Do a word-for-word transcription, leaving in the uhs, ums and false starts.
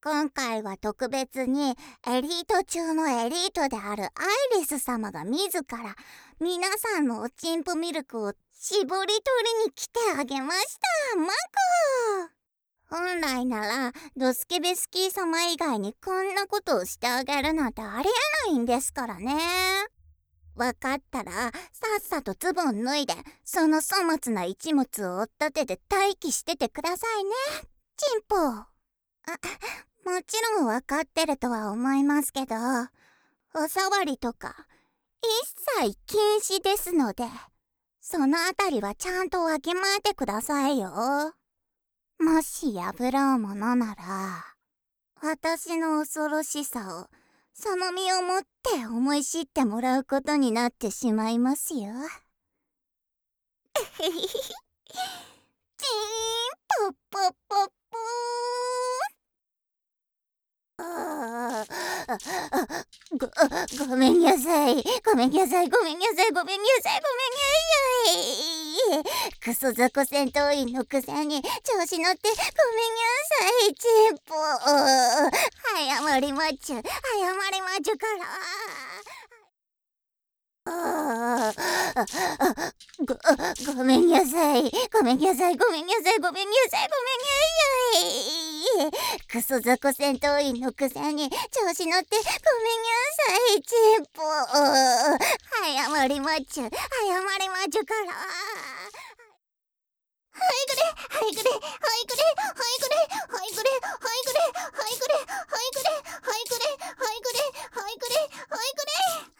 今回は特別にエリート中のエリートであるアイリス様が自ら皆さんのおちんぽミルクを絞り取りに来てあげました。マコ本来ならドスケベスキー様以外にこんなことをしてあげるなんてありえないんですからね。わかったらさっさとズボン脱いでその粗末な一物を追っ立てて待機しててくださいね、チンポ。あ、もちろんわかってるとは思いますけど、お触りとか一切禁止ですので、そのあたりはちゃんとわきまえてくださいよ。もし破ろうものなら、私の恐ろしさをその身をもって思い知ってもらうことになってしまいますよ。チーンポッポッポッポー。ああご、ごめんなさい。ごめんなさい。ごめんなさい。ごめんなさい。ごめんなさい。クソ雑魚戦闘員のくせに調子乗ってごめんなさい、チンポ。謝りまっちゅ。謝りまっちゅから。ああご、ごめんなさい。ごめんなさい。ごめんなさい。ごめんなさい。ごめんなさい。クソ雑魚戦闘員のくせに調子乗ってごめんなさい、チンポ。謝りまっちゅ。謝りまっちゅから。はいくれはいくれはいくれはいくれはいくれはいくれはいくれはいくれはいくれはいくれはいくれはいくれ